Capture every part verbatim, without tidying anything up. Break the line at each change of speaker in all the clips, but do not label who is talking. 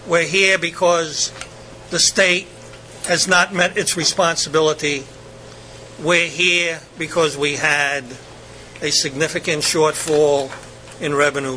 We're here because the state has not met its responsibility. We're here because we had a significant shortfall in revenue.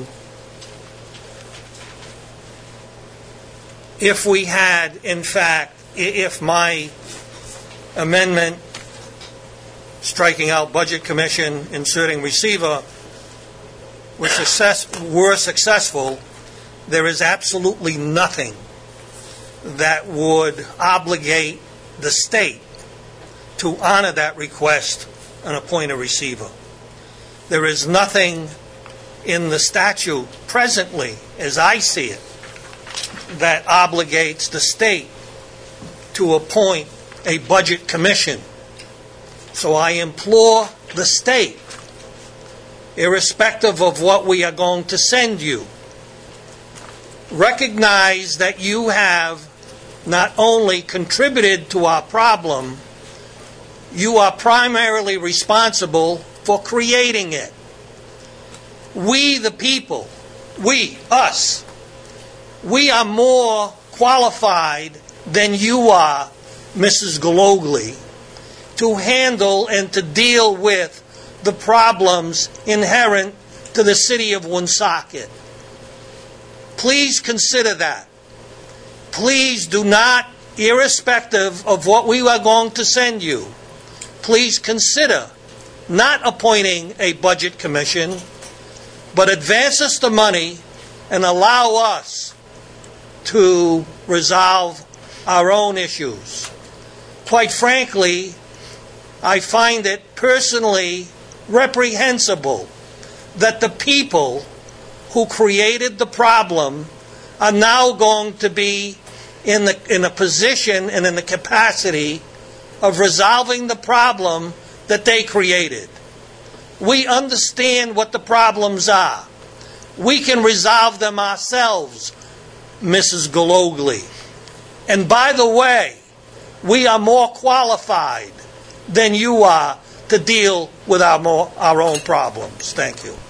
If we had, in fact, if my amendment striking out Budget Commission, inserting receiver, were, success, were successful, there is absolutely nothing that would obligate the state to honor that request and appoint a receiver. There is nothing in the statute presently, as I see it, that obligates the state to appoint a budget commission. So I implore the state, irrespective of what we are going to send you, recognize that you have not only contributed to our problem, you are primarily responsible for creating it. We, the people, we, us, we are more qualified than you are, Missus Galogly, to handle and to deal with the problems inherent to the city of Woonsocket. Please consider that. Please do not, irrespective of what we are going to send you, please consider not appointing a budget commission, but advance us the money and allow us to resolve our own issues. Quite frankly, I find it personally reprehensible that the people who created the problem are now going to be in the in a position and in the capacity of resolving the problem that they created. We understand what the problems are. We can resolve them ourselves, Missus Galogly. And by the way, we are more qualified than you are to deal with our, more, our own problems. Thank you.